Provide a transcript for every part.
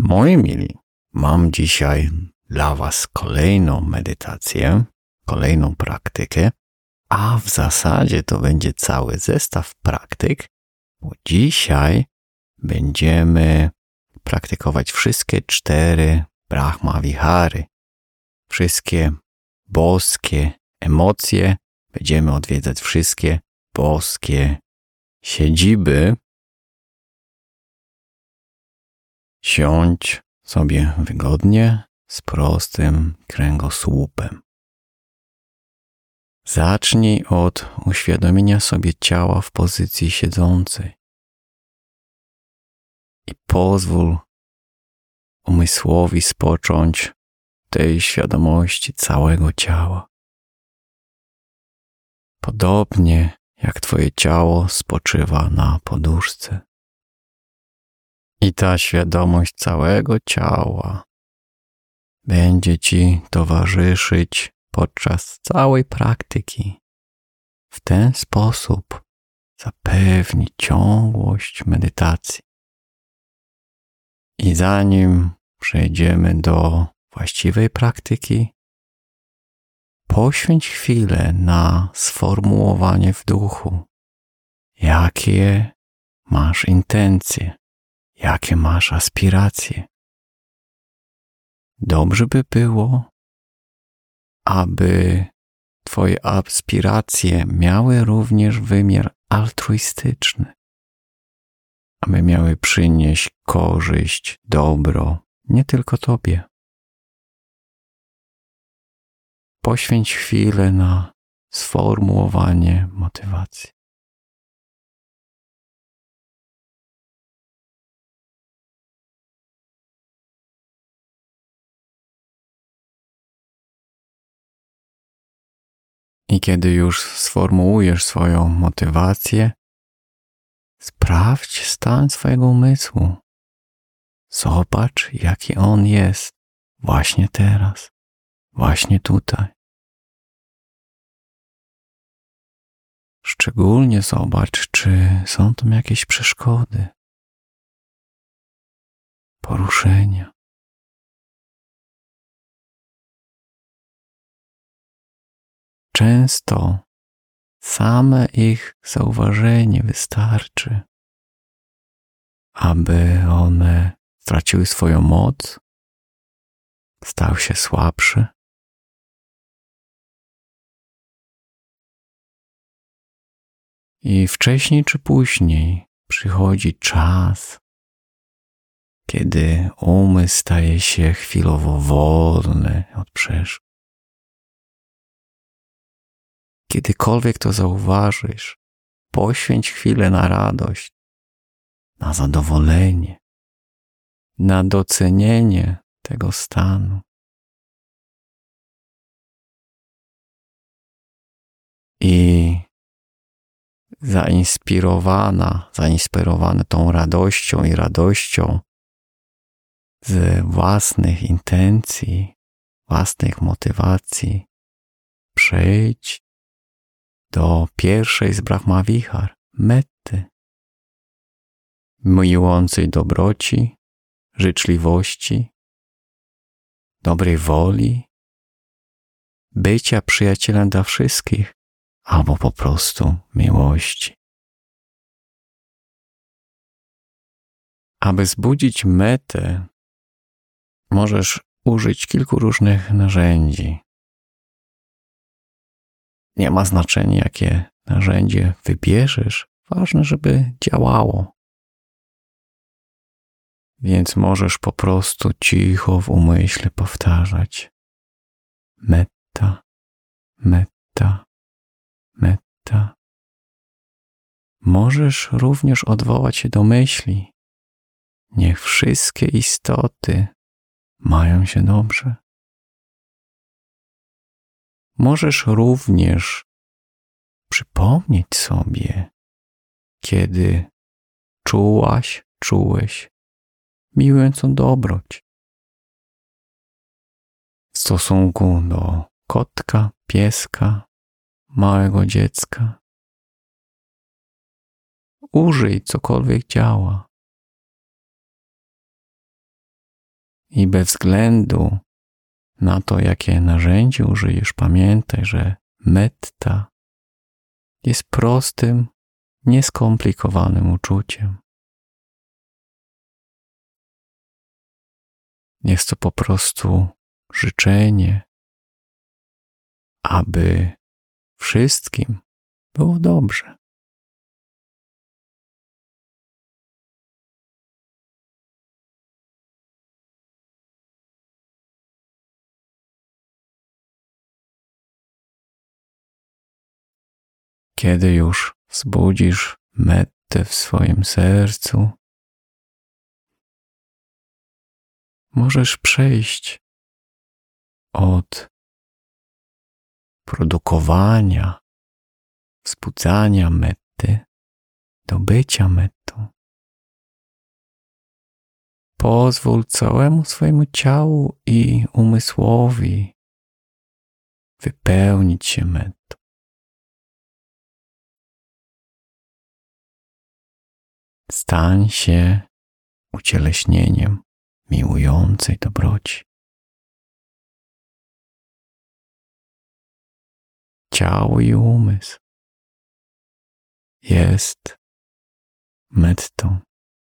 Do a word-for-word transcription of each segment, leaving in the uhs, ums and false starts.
Moi mili, mam dzisiaj dla Was kolejną medytację, kolejną praktykę, a w zasadzie to będzie cały zestaw praktyk, bo dzisiaj będziemy praktykować wszystkie cztery Brahma Vihary, wszystkie boskie emocje, będziemy odwiedzać wszystkie boskie siedziby. Siądź sobie wygodnie z prostym kręgosłupem. Zacznij od uświadomienia sobie ciała w pozycji siedzącej i pozwól umysłowi spocząć tej świadomości całego ciała. Podobnie jak Twoje ciało spoczywa na poduszce. I ta świadomość całego ciała będzie Ci towarzyszyć podczas całej praktyki. W ten sposób zapewni ciągłość medytacji. I zanim przejdziemy do właściwej praktyki, poświęć chwilę na sformułowanie w duchu, jakie masz intencje. Jakie masz aspiracje? Dobrze by było, aby Twoje aspiracje miały również wymiar altruistyczny, aby miały przynieść korzyść, dobro, nie tylko Tobie. Poświęć chwilę na sformułowanie motywacji. I kiedy już sformułujesz swoją motywację, sprawdź stan swojego umysłu. Zobacz, jaki on jest właśnie teraz, właśnie tutaj. Szczególnie zobacz, czy są tam jakieś przeszkody, poruszenia. Często same ich zauważenie wystarczy, aby one straciły swoją moc, stały się słabsze. I wcześniej czy później przychodzi czas, kiedy umysł staje się chwilowo wolny od przeszkód. Kiedykolwiek to zauważysz, poświęć chwilę na radość, na zadowolenie, na docenienie tego stanu. I zainspirowana, zainspirowana tą radością i radością z własnych intencji, własnych motywacji, przejdź do pierwszej z Brahma Vihar, metty, miłującej dobroci, życzliwości, dobrej woli, bycia przyjacielem dla wszystkich, albo po prostu miłości. Aby zbudzić metę, możesz użyć kilku różnych narzędzi. Nie ma znaczenia, jakie narzędzie wybierzesz, ważne, żeby działało. Więc możesz po prostu cicho w umyśle powtarzać metta, metta, metta. Możesz również odwołać się do myśli. Niech wszystkie istoty mają się dobrze. Możesz również przypomnieć sobie, kiedy czułaś, czułeś miłującą dobroć w stosunku do kotka, pieska, małego dziecka. Użyj, cokolwiek działa. I bez względu na to, jakie narzędzie użyjesz, pamiętaj, że metta jest prostym, nieskomplikowanym uczuciem. Jest to po prostu życzenie, aby wszystkim było dobrze. Kiedy już wzbudzisz mettę w swoim sercu, możesz przejść od produkowania, wzbudzania metty do bycia mettą. Pozwól całemu swojemu ciału i umysłowi wypełnić się mettą. Stań się ucieleśnieniem miłującej dobroci. Ciało i umysł jest mettą.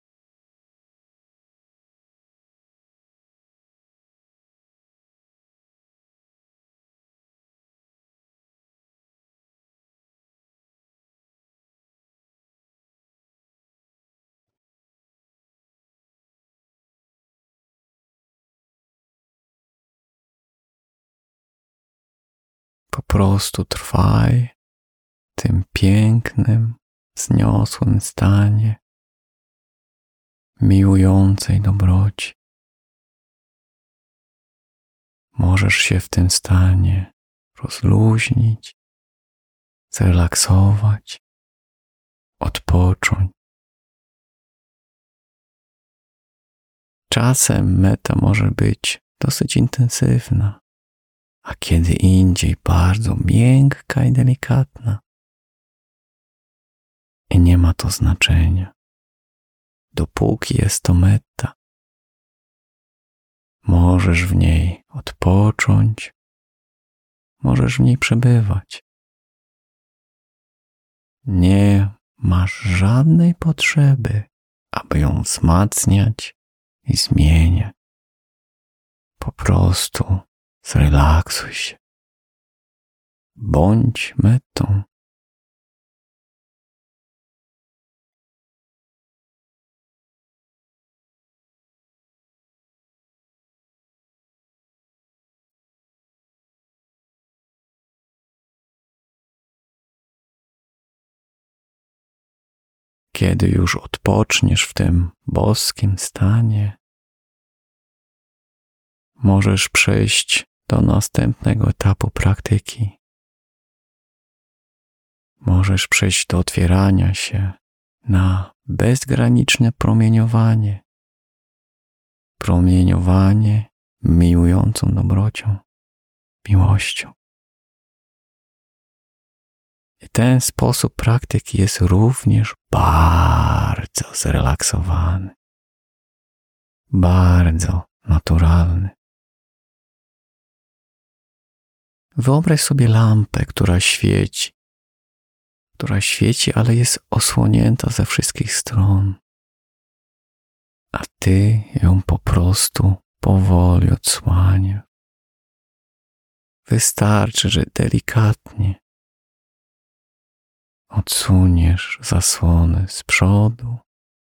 Po prostu trwaj w tym pięknym, wzniosłym stanie miłującej dobroci. Możesz się w tym stanie rozluźnić, zrelaksować, odpocząć. Czasem metta może być dosyć intensywna, a kiedy indziej bardzo miękka i delikatna. I nie ma to znaczenia, dopóki jest to metta. Możesz w niej odpocząć, możesz w niej przebywać. Nie masz żadnej potrzeby, aby ją wzmacniać i zmieniać. Po prostu zrelaksuj się. Bądź mettą. Kiedy już odpoczniesz w tym boskim stanie, możesz przejść do następnego etapu praktyki. Możesz przejść do otwierania się na bezgraniczne promieniowanie. Promieniowanie miłującą dobrocią, miłością. I ten sposób praktyki jest również bardzo zrelaksowany, bardzo naturalny. Wyobraź sobie lampę, która świeci, która świeci, ale jest osłonięta ze wszystkich stron, a ty ją po prostu powoli odsłaniasz. Wystarczy, że delikatnie odsuniesz zasłony z przodu,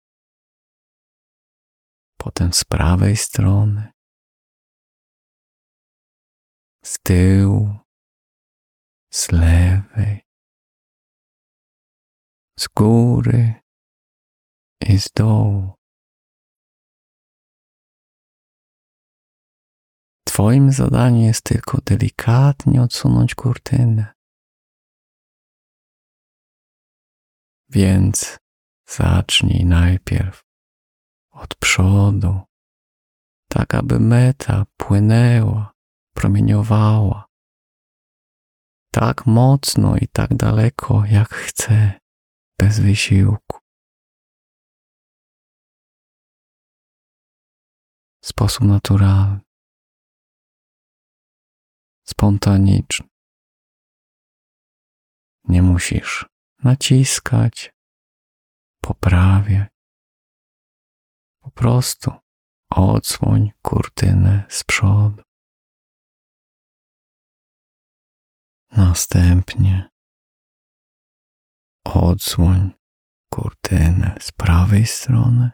potem z prawej strony, z tyłu, z lewej, z góry i z dołu. Twoim zadaniem jest tylko delikatnie odsunąć kurtynę. Więc zacznij najpierw od przodu, tak aby metta płynęła, promieniowała tak mocno i tak daleko, jak chce, bez wysiłku. w sposób naturalny, spontaniczny. Nie musisz naciskać, poprawiać. Po prostu odsłoń kurtynę z przodu. Następnie odsłoń kurtynę z prawej strony.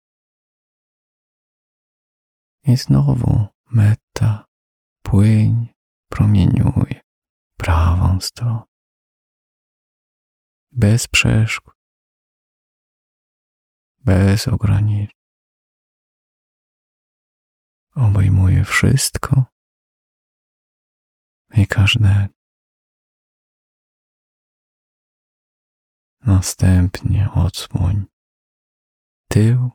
I znowu metta płyń, promieniuje prawą stronę. Bez przeszkód, bez ograniczeń. Obejmuje wszystko i każdego. Następnie odsłoń tył.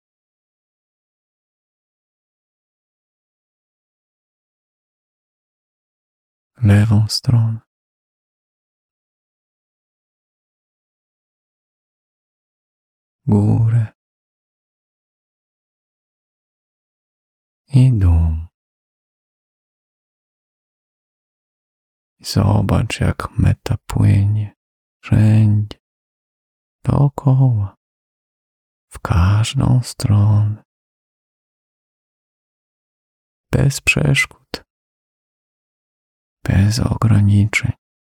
Lewą stronę. Górę. I dół. I zobacz, jak metta płynie wszędzie, dookoła, w każdą stronę. Bez przeszkód, bez ograniczeń.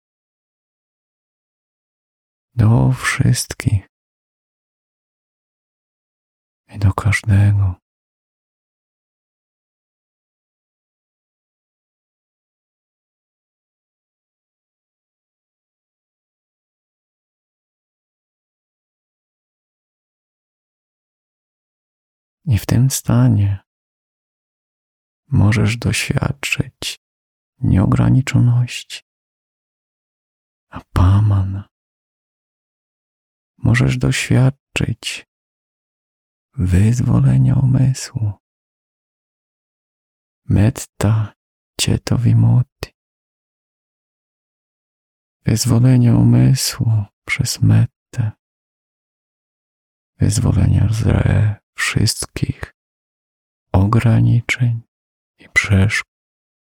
Do wszystkich i do każdego. I w tym stanie możesz doświadczyć nieograniczoności, apamana. Możesz doświadczyć wyzwolenia umysłu. Metta cietta vimutti. Wyzwolenia umysłu przez mettę. Wyzwolenia ze wszystkich ograniczeń i przeszkód.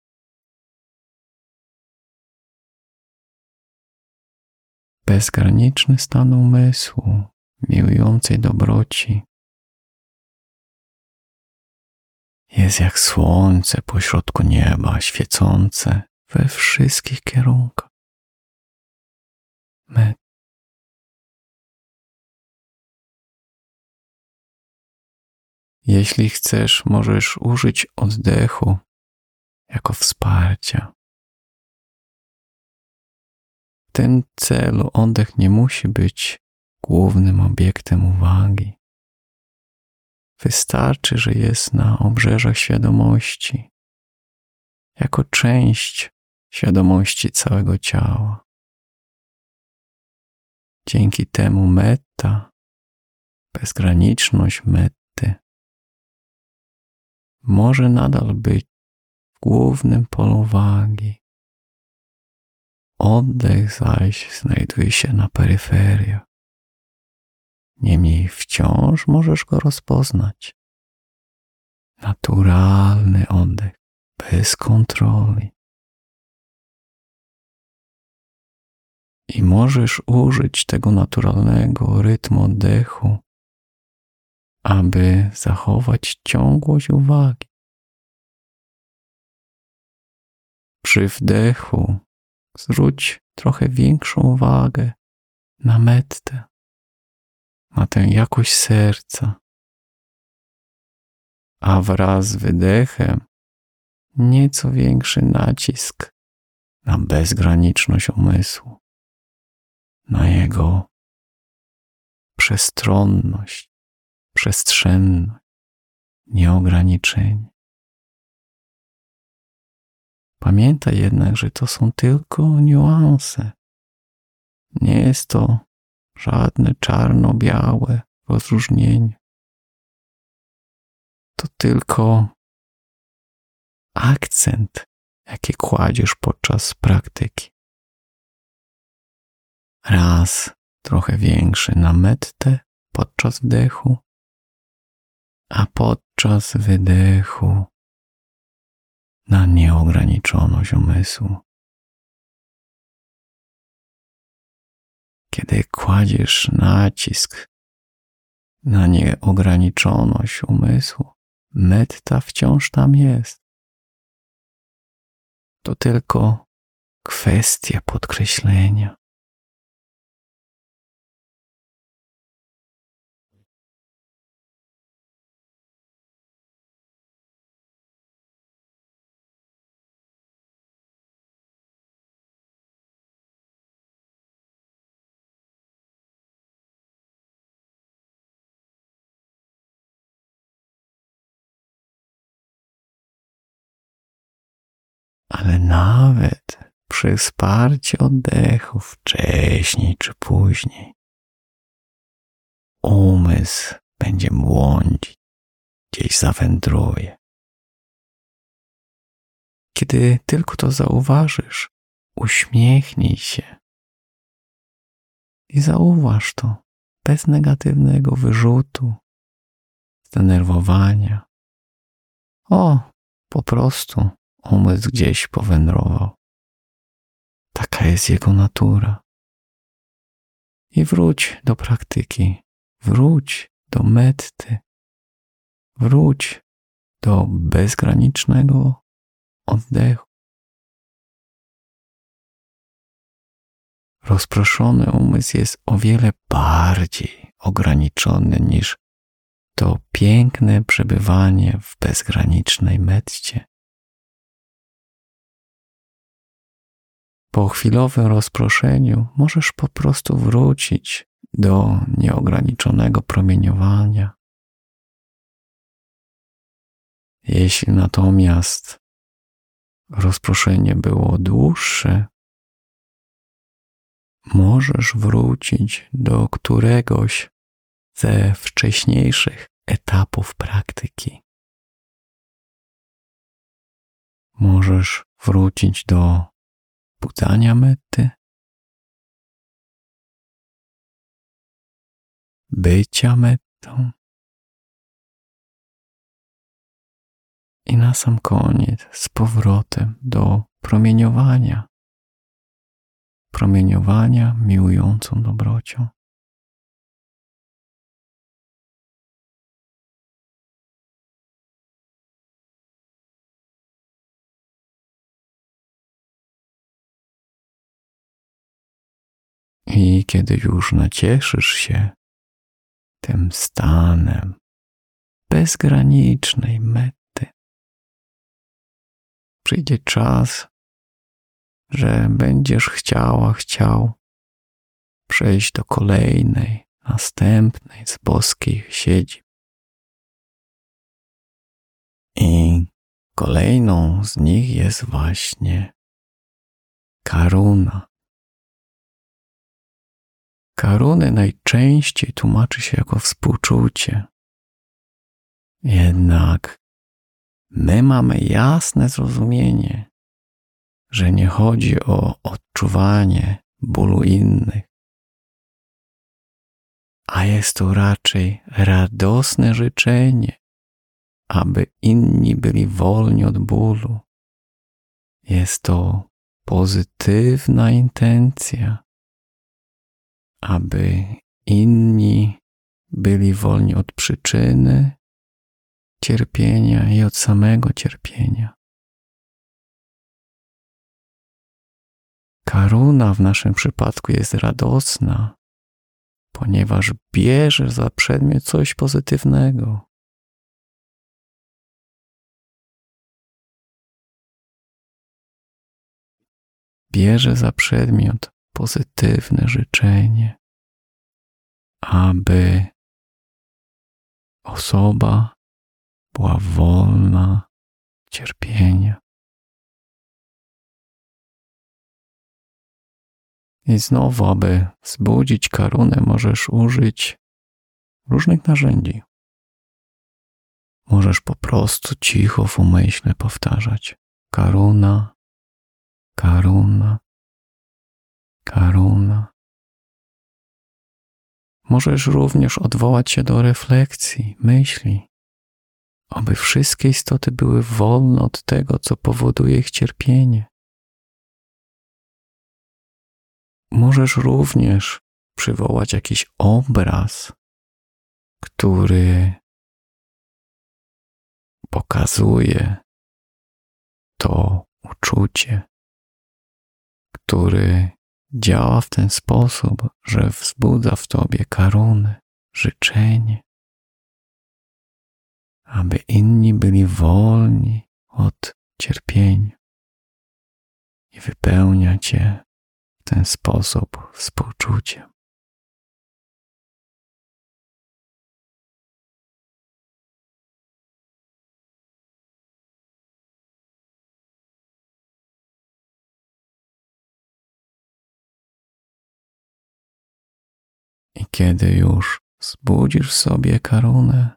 Bezgraniczny stan umysłu, miłującej dobroci, jest jak słońce pośrodku nieba, świecące we wszystkich kierunkach. Met. Jeśli chcesz, możesz użyć oddechu jako wsparcia. W tym celu oddech nie musi być głównym obiektem uwagi. Wystarczy, że jest na obrzeżach świadomości, jako część świadomości całego ciała. Dzięki temu metta, bezgraniczność metty, może nadal być w głównym polu uwagi. Oddech zaś znajduje się na peryferiach. Niemniej wciąż możesz go rozpoznać. Naturalny oddech, bez kontroli. I możesz użyć tego naturalnego rytmu oddechu, aby zachować ciągłość uwagi. Przy wdechu zwróć trochę większą uwagę na mettę, na tę jakość serca, a wraz z wydechem nieco większy nacisk na bezgraniczność umysłu, na jego przestronność, przestrzenność, nieograniczenie. Pamiętaj jednak, że to są tylko niuanse. Nie jest to żadne czarno-białe rozróżnienie. To tylko akcent, jaki kładziesz podczas praktyki. Raz trochę większy na mettę podczas wdechu, a, pod, podczas wydechu na nieograniczoność umysłu. Kiedy kładziesz nacisk na nieograniczoność umysłu, metta wciąż tam jest. To tylko kwestia podkreślenia. Ale nawet przy wsparciu oddechu wcześniej czy później umysł będzie błądzić, gdzieś zawędruje. Kiedy tylko to zauważysz, uśmiechnij się i zauważ to bez negatywnego wyrzutu, zdenerwowania. O, po prostu umysł gdzieś powędrował. Taka jest jego natura. I wróć do praktyki, wróć do metty, wróć do bezgranicznego oddechu. Rozproszony umysł jest o wiele bardziej ograniczony niż to piękne przebywanie w bezgranicznej metcie. Po chwilowym rozproszeniu możesz po prostu wrócić do nieograniczonego promieniowania. Jeśli natomiast rozproszenie było dłuższe, możesz wrócić do któregoś ze wcześniejszych etapów praktyki. Możesz wrócić do budzania metty, bycia mettą i na sam koniec z powrotem do promieniowania, promieniowania miłującą dobrocią. I kiedy już nacieszysz się tym stanem bezgranicznej metty, przyjdzie czas, że będziesz chciała, chciał przejść do kolejnej, następnej z boskich siedzib. I kolejną z nich jest właśnie karuna. Karuny najczęściej tłumaczy się jako współczucie. Jednak my mamy jasne zrozumienie, że nie chodzi o odczuwanie bólu innych, a jest to raczej radosne życzenie, aby inni byli wolni od bólu. Jest to pozytywna intencja, aby inni byli wolni od przyczyny cierpienia i od samego cierpienia. Karuna w naszym przypadku jest radosna, ponieważ bierze za przedmiot coś pozytywnego. Bierze za przedmiot pozytywne życzenie, aby osoba była wolna od cierpienia. I znowu, aby wzbudzić karunę, możesz użyć różnych narzędzi. Możesz po prostu cicho w umyśle powtarzać karuna, karuna, karuna. Możesz również odwołać się do refleksji, myśli. aby wszystkie istoty były wolne od tego, co powoduje ich cierpienie. Możesz również przywołać jakiś obraz, który pokazuje to uczucie, który działa w ten sposób, że wzbudza w tobie karunę, życzenie, aby inni byli wolni od cierpienia i wypełnia cię w ten sposób współczuciem. I kiedy już wzbudzisz w sobie karunę,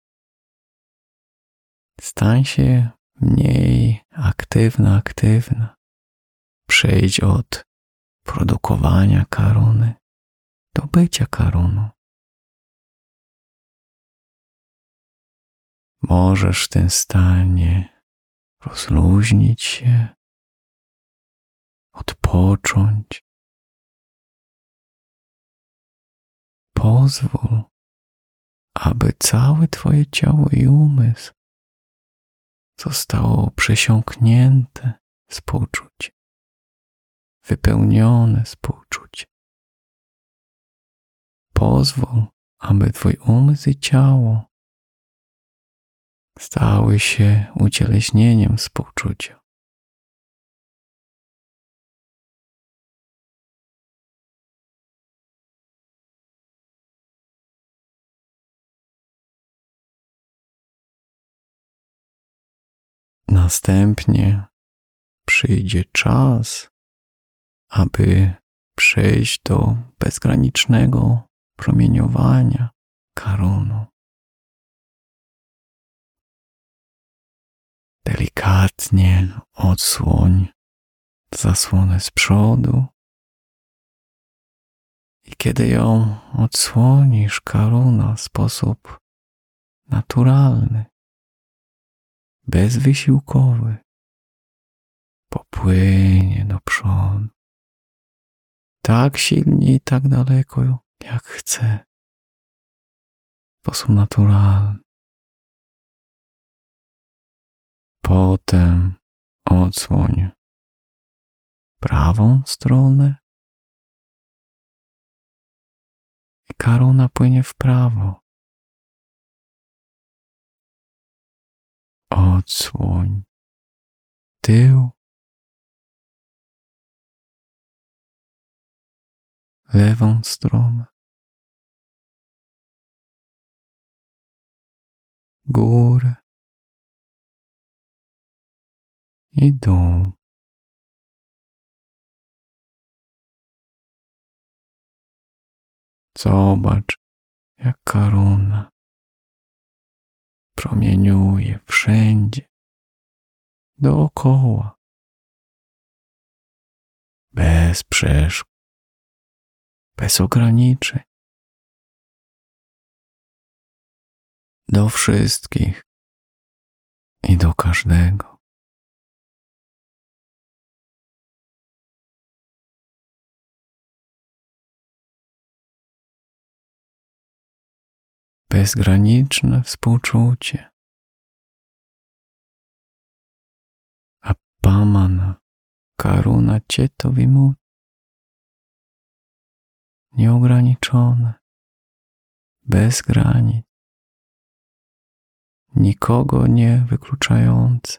stań się mniej aktywna, aktywna. Przejdź od produkowania karuny do bycia karuną. Możesz w tym stanie rozluźnić się, odpocząć. Pozwól, aby całe twoje ciało i umysł zostało przesiąknięte współczuciem, wypełnione współczuciem. Pozwól, aby twój umysł i ciało stały się ucieleśnieniem współczucia. Następnie przyjdzie czas, aby przejść do bezgranicznego promieniowania karuną. Delikatnie odsłoń zasłonę z przodu i kiedy ją odsłonisz, karuna w sposób naturalny, bezwysiłkowy, popłynie do przodu. Tak silnie i tak daleko, jak chce. W sposób naturalny. Potem odsłoń prawą stronę i karuna płynie w prawo. Odsłoń tył, lewą stronę, górę i dół. Zobacz, jak karuna promieniuje wszędzie, dookoła, bez przeszkód, bez ograniczeń, do wszystkich i do każdego. Bezgraniczne współczucie. Appamana karuna cietta vimukti. Nieograniczone, bez granic, nikogo nie wykluczające.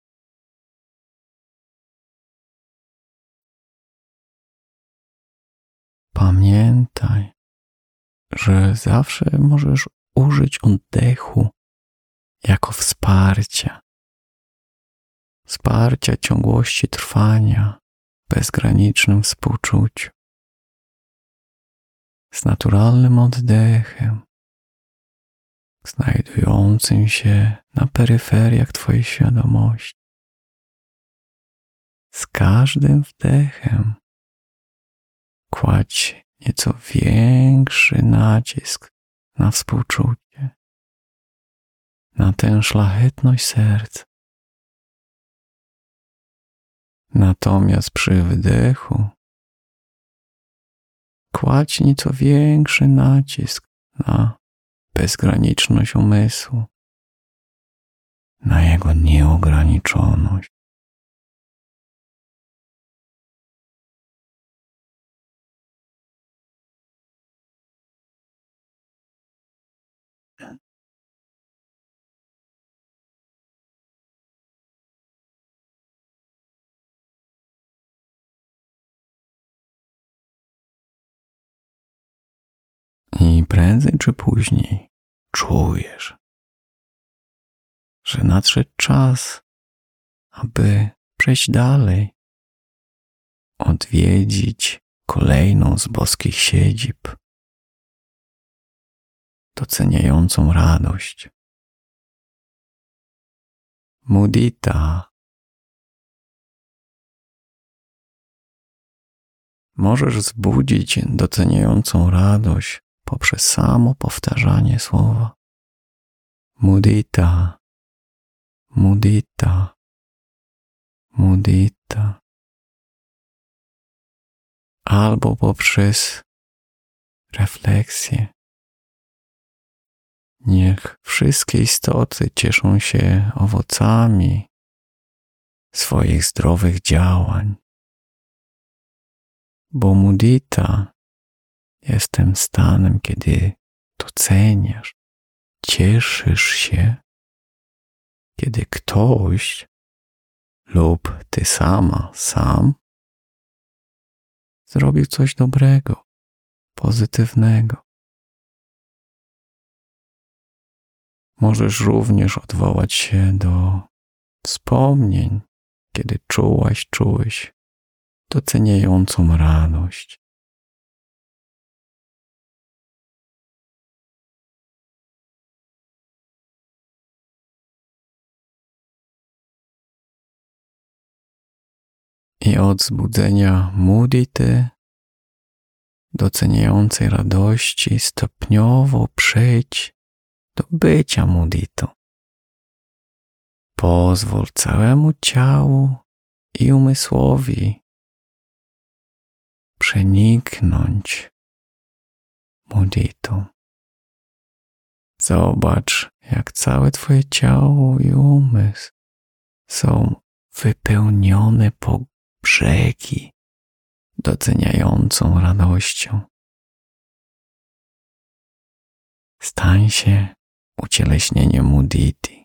Pamiętaj, że zawsze możesz użyć oddechu jako wsparcia. Wsparcia ciągłości trwania w bezgranicznym współczuciu. Z naturalnym oddechem, znajdującym się na peryferiach twojej świadomości. Z każdym wdechem kładź nieco większy nacisk na współczucie, na tę szlachetność serca. Natomiast przy wdechu kładź nieco większy nacisk na bezgraniczność umysłu, na jego nieograniczoność. I prędzej czy później czujesz, że nadszedł czas, aby przejść dalej, odwiedzić kolejną z boskich siedzib, doceniającą radość. Mudita. Możesz wzbudzić doceniającą radość poprzez samo powtarzanie słowa mudita, mudita, mudita. Albo poprzez refleksję. Niech wszystkie istoty cieszą się owocami swoich zdrowych działań, bo mudita jest tym stanem, kiedy doceniasz, cieszysz się, kiedy ktoś lub ty sama, sam zrobił coś dobrego, pozytywnego. Możesz również odwołać się do wspomnień, kiedy czułaś, czułeś doceniającą radość. I od wzbudzenia mudity, doceniającej radości, stopniowo przejdź do bycia muditą. Pozwól całemu ciału i umysłowi przeniknąć muditą. Zobacz, jak całe twoje ciało i umysł są wypełnione po brzegi doceniającą radością. Stań się ucieleśnieniem mudity.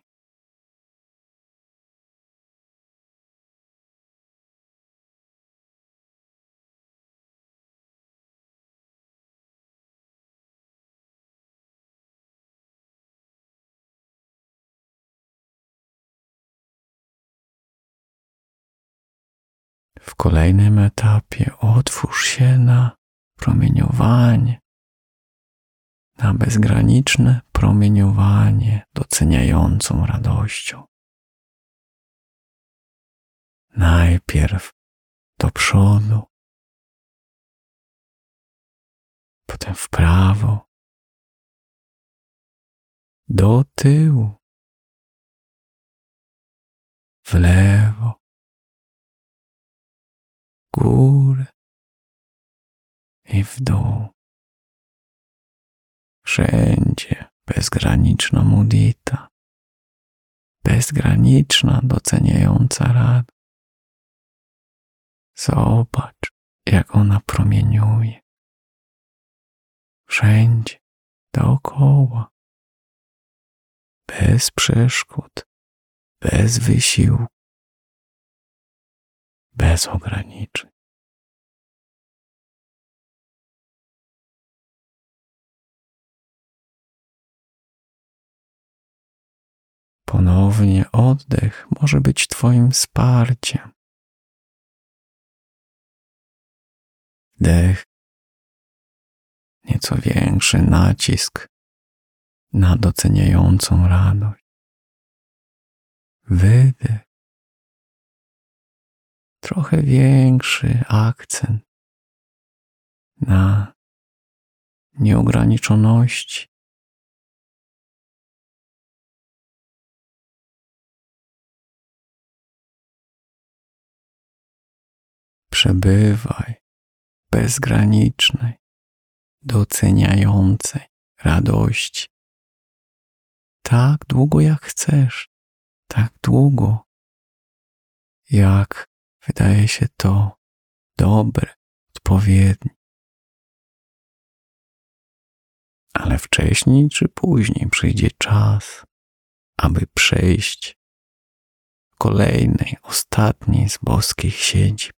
W kolejnym etapie otwórz się na promieniowanie, na bezgraniczne promieniowanie doceniającą radością. Najpierw do przodu, potem w prawo, do tyłu, w lewo, górę i w dół. Wszędzie bezgraniczna mudita, bezgraniczna doceniająca radość. Zobacz, jak ona promieniuje. Wszędzie, dookoła. Bez przeszkód, bez wysiłku, bez ograniczeń. Ponownie oddech może być twoim wsparciem. Wdech, nieco większy nacisk na doceniającą radość. Wydech, trochę większy akcent na nieograniczoności. przebywaj w bezgranicznej, doceniającej radości. Tak długo jak chcesz, tak długo, jak wydaje się to dobre, odpowiednie. Ale wcześniej czy później przyjdzie czas, aby przejść do kolejnej, ostatniej z boskich siedzib.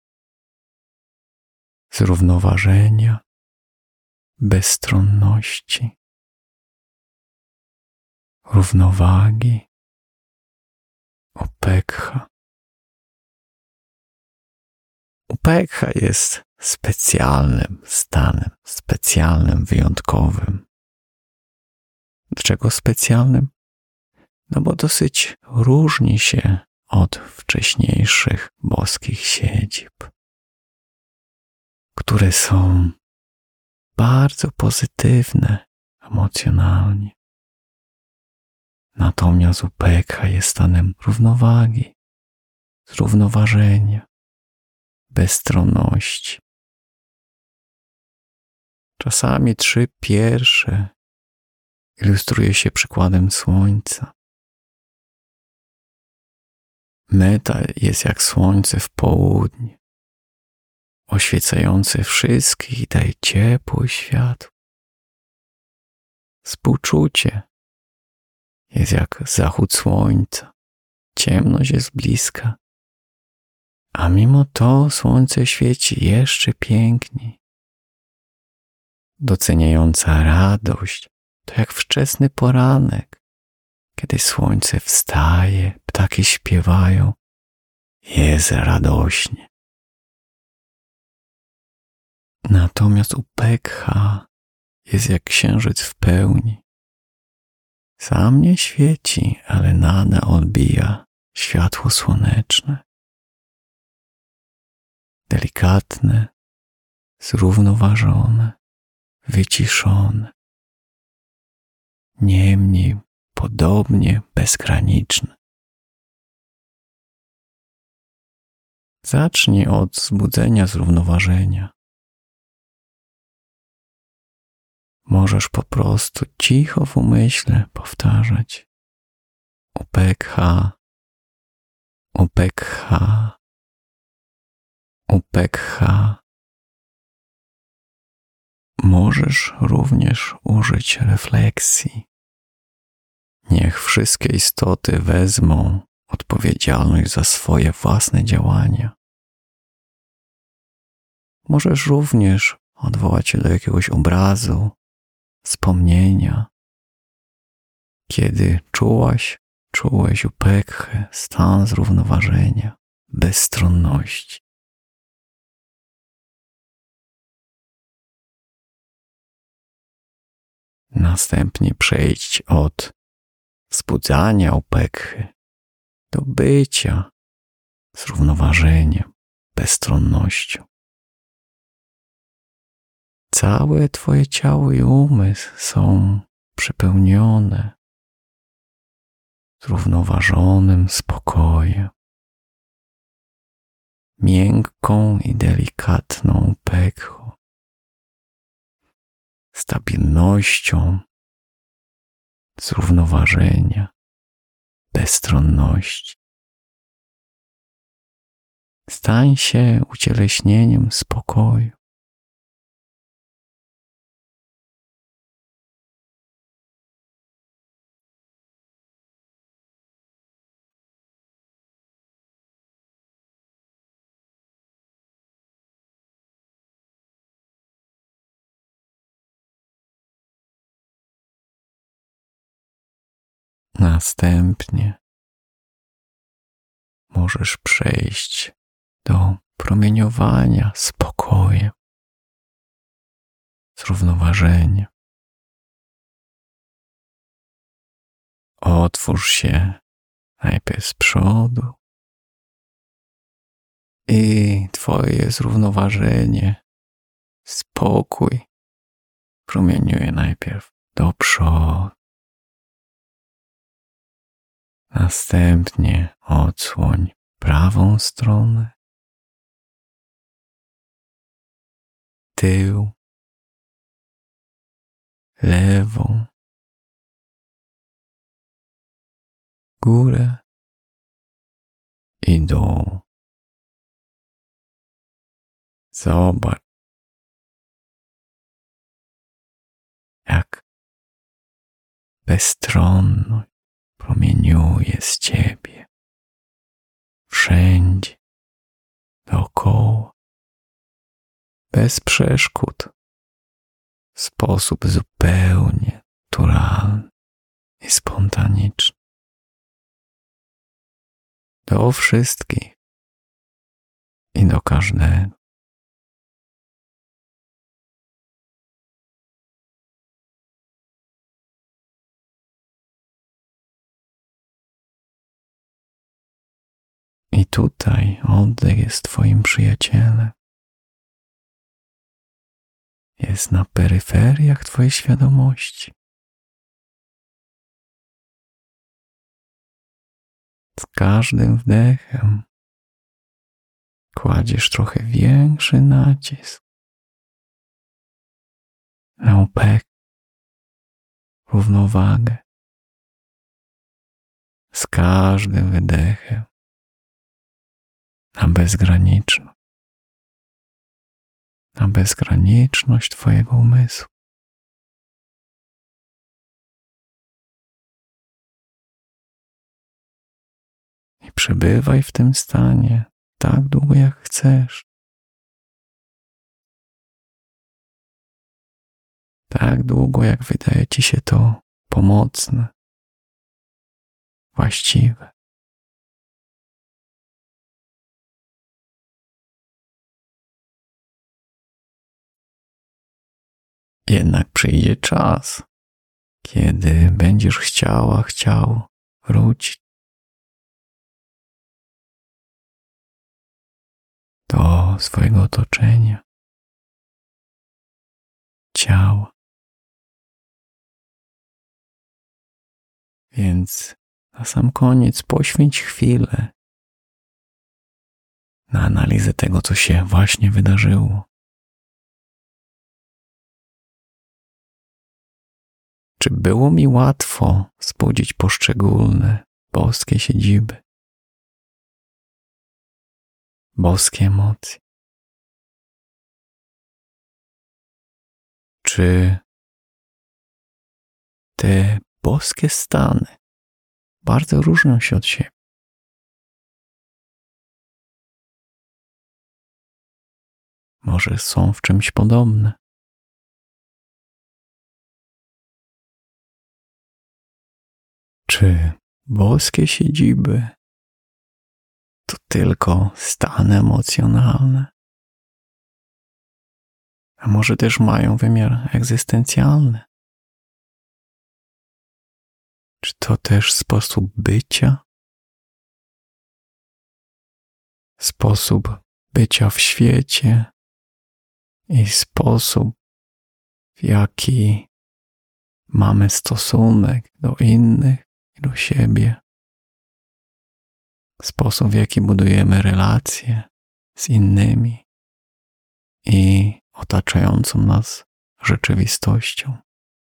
Zrównoważenia, bezstronności, równowagi, upekha. Upekha jest specjalnym stanem, specjalnym, wyjątkowym. Dlaczego specjalnym? No bo dosyć różni się od wcześniejszych boskich siedzib, które są bardzo pozytywne emocjonalnie. Natomiast upekha jest stanem równowagi, zrównoważenia, bezstronności. Czasami trzy pierwsze ilustruje się przykładem słońca. Meta jest jak słońce w południe, oświecające wszystkich i daje ciepło i światło. Współczucie jest jak zachód słońca, ciemność jest bliska, a mimo to słońce świeci jeszcze piękniej. Doceniająca radość to jak wczesny poranek, kiedy słońce wstaje, ptaki śpiewają, jest radośnie. Natomiast upekha jest jak księżyc w pełni. Sam nie świeci, ale nadal odbija światło słoneczne. Delikatne, zrównoważone, wyciszone. Niemniej podobnie bezgraniczne. Zacznij od wzbudzenia zrównoważenia. Możesz po prostu cicho w umyśle powtarzać upekha, upekha, upekha. Możesz również użyć refleksji. Niech wszystkie istoty wezmą odpowiedzialność za swoje własne działania. Możesz również odwołać się do jakiegoś obrazu, wspomnienia, kiedy czułaś, czułeś upekhę, stan zrównoważenia, bezstronności. Następnie przejdź od wzbudzania upekhy do bycia zrównoważeniem, bezstronnością. Całe Twoje ciało i umysł są przepełnione zrównoważonym spokojem, miękką i delikatną upekhą, stabilnością, zrównoważenia, bezstronności. Stań się ucieleśnieniem spokoju. Następnie możesz przejść do promieniowania spokojem, zrównoważenia. Otwórz się najpierw z przodu i Twoje zrównoważenie, spokój promieniuje najpierw do przodu. Następnie odsłoń prawą stronę tył, lewą, górę i dół. Zobacz, jak bezstronność promieniuje z ciebie wszędzie dookoła, bez przeszkód, w sposób zupełnie naturalny i spontaniczny. Do wszystkich i do każdego. I tutaj oddech jest twoim przyjacielem. Jest na peryferiach twojej świadomości. Z każdym wdechem kładziesz trochę większy nacisk na upek, równowagę. Z każdym wydechem na bezgraniczność, na bezgraniczność twojego umysłu. I przebywaj w tym stanie tak długo, jak chcesz. Tak długo, jak wydaje ci się to pomocne, właściwe. Jednak przyjdzie czas, kiedy będziesz chciała, chciał wrócić do swojego otoczenia, ciała. Więc na sam koniec poświęć chwilę na analizę tego, co się właśnie wydarzyło. Czy było mi łatwo wzbudzić poszczególne boskie siedziby, boskie emocje? Czy te boskie stany bardzo różnią się od siebie? Może są w czymś podobne? Czy boskie siedziby to tylko stany emocjonalne? A może też mają wymiar egzystencjalny? Czy to też sposób bycia? Sposób bycia w świecie i sposób, w jaki mamy stosunek do innych i do siebie. Sposób, w jaki budujemy relacje z innymi i otaczającą nas rzeczywistością.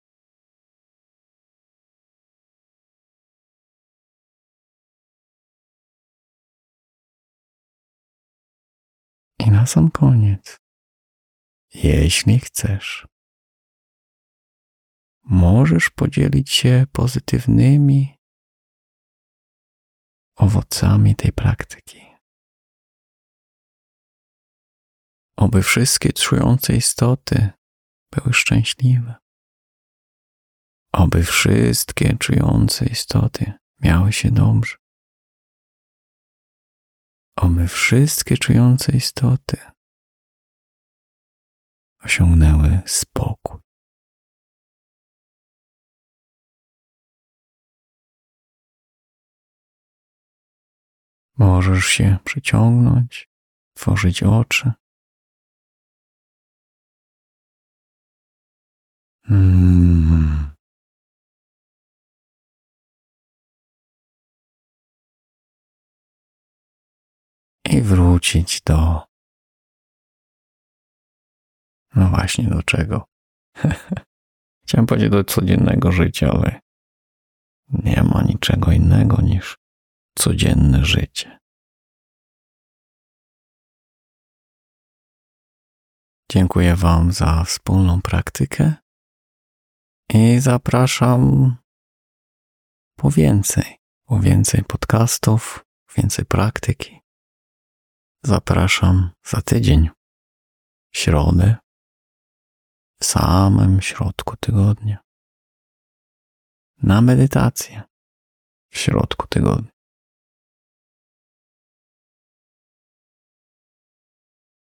I na sam koniec, jeśli chcesz, możesz podzielić się pozytywnymi owocami tej praktyki. Oby wszystkie czujące istoty były szczęśliwe. Oby wszystkie czujące istoty miały się dobrze. Oby wszystkie czujące istoty osiągnęły spokój. Możesz się przyciągnąć, tworzyć oczy. Mm. I wrócić do No właśnie, do czego? Chciałem powiedzieć do codziennego życia, ale nie ma niczego innego niż codzienne życie. Dziękuję Wam za wspólną praktykę i zapraszam po więcej, po więcej podcastów, więcej praktyki. Zapraszam za tydzień, w środę, w samym środku tygodnia, na medytację w środku tygodnia.